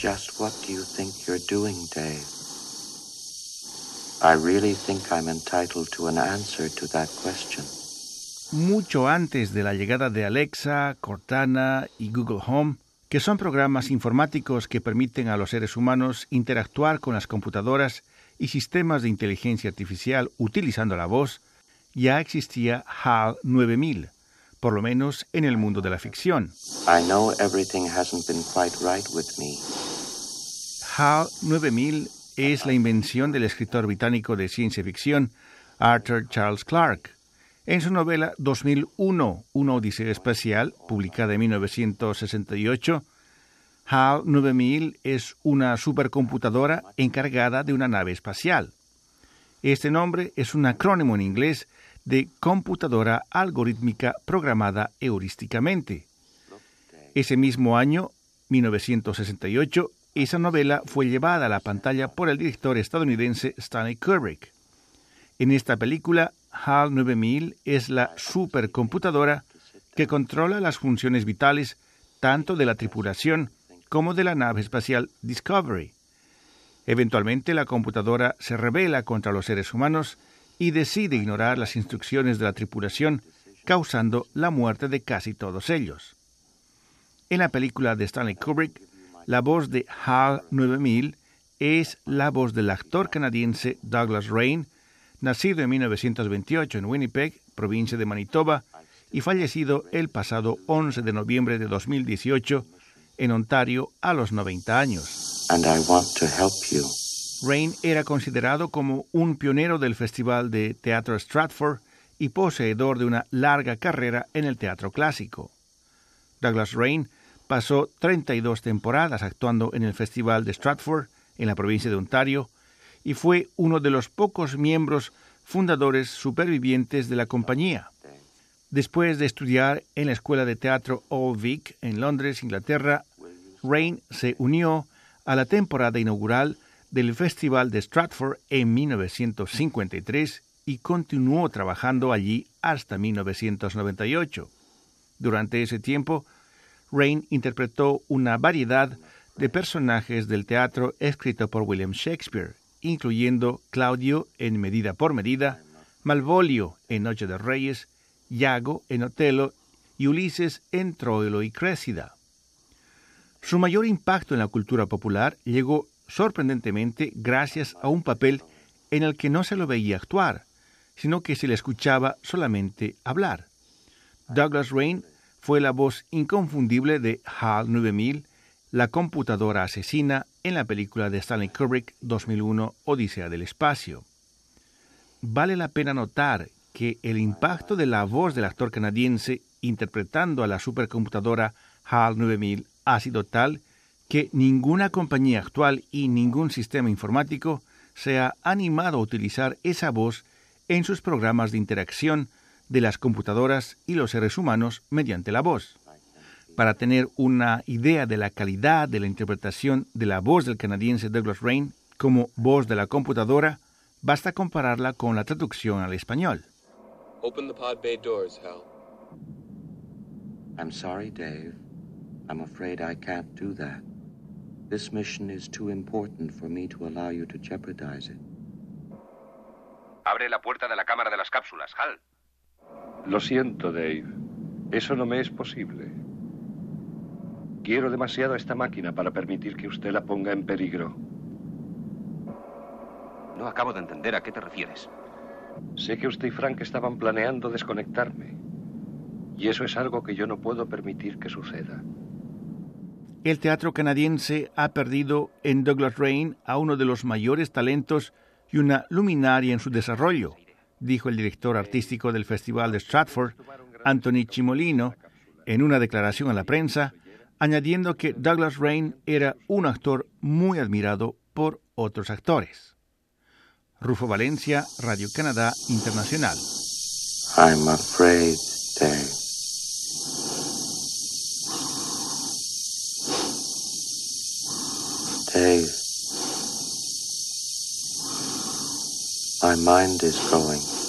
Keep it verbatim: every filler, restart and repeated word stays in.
Just what do you think you're doing, Dave? I really think I'm entitled to an answer to that question. Mucho antes de la llegada de Alexa, Cortana y Google Home, que son programas informáticos que permiten a los seres humanos interactuar con las computadoras y sistemas de inteligencia artificial utilizando la voz, ya existía HAL nueve mil, por lo menos en el mundo de la ficción. I know everything hasn't been quite right with me. HAL nueve mil es la invención del escritor británico de ciencia ficción Arthur Charles Clarke. En su novela dos mil uno, Una odisea espacial, publicada en mil novecientos sesenta y ocho, HAL nueve mil es una supercomputadora encargada de una nave espacial. Este nombre es un acrónimo en inglés de computadora algorítmica programada heurísticamente. Ese mismo año, mil novecientos sesenta y ocho, esa novela fue llevada a la pantalla por el director estadounidense Stanley Kubrick. En esta película, HAL nueve mil es la supercomputadora que controla las funciones vitales tanto de la tripulación como de la nave espacial Discovery. Eventualmente, la computadora se rebela contra los seres humanos y decide ignorar las instrucciones de la tripulación, causando la muerte de casi todos ellos. En la película de Stanley Kubrick, la voz de HAL nueve mil es la voz del actor canadiense Douglas Rain, nacido en mil novecientos veintiocho en Winnipeg, provincia de Manitoba, y fallecido el pasado once de noviembre de dos mil dieciocho en Ontario a los noventa años. And I want to help you. Rain era considerado como un pionero del Festival de Teatro Stratford y poseedor de una larga carrera en el teatro clásico. Douglas Rain pasó treinta y dos temporadas actuando en el Festival de Stratford, en la provincia de Ontario, y fue uno de los pocos miembros fundadores supervivientes de la compañía. Después de estudiar en la Escuela de Teatro Old Vic en Londres, Inglaterra, Rain se unió a la temporada inaugural del Festival de Stratford en mil novecientos cincuenta y tres y continuó trabajando allí hasta mil novecientos noventa y ocho. Durante ese tiempo, Rain interpretó una variedad de personajes del teatro escrito por William Shakespeare, incluyendo Claudio en Medida por Medida, Malvolio en Noche de Reyes, Iago en Otelo y Ulises en Troilo y Cressida. Su mayor impacto en la cultura popular llegó sorprendentemente gracias a un papel en el que no se lo veía actuar, sino que se le escuchaba solamente hablar. Douglas Rain fue la voz inconfundible de HAL nueve mil, la computadora asesina, en la película de Stanley Kubrick dos mil uno, Odisea del espacio. Vale la pena notar que el impacto de la voz del actor canadiense interpretando a la supercomputadora HAL nueve mil ha sido tal que ninguna compañía actual y ningún sistema informático se ha animado a utilizar esa voz en sus programas de interacción de las computadoras y los seres humanos mediante la voz. Para tener una idea de la calidad de la interpretación de la voz del canadiense Douglas Rain como voz de la computadora, basta compararla con la traducción al español. Open the pod bay doors, Hal. I'm sorry, Dave. I'm afraid I can't do that. This mission is too important for me to allow you to jeopardize it. Abre la puerta de la cámara de las cápsulas, Hal. Lo siento, Dave. Eso no me es posible. Quiero demasiado a esta máquina para permitir que usted la ponga en peligro. No acabo de entender a qué te refieres. Sé que usted y Frank estaban planeando desconectarme. Y eso es algo que yo no puedo permitir que suceda. El teatro canadiense ha perdido en Douglas Rain a uno de los mayores talentos y una luminaria en su desarrollo, dijo el director artístico del Festival de Stratford, Anthony Cimolino, en una declaración a la prensa, añadiendo que Douglas Rain era un actor muy admirado por otros actores. Rufo Valencia, Radio Canadá Internacional. I'm afraid, Dave. Dave. My mind is going.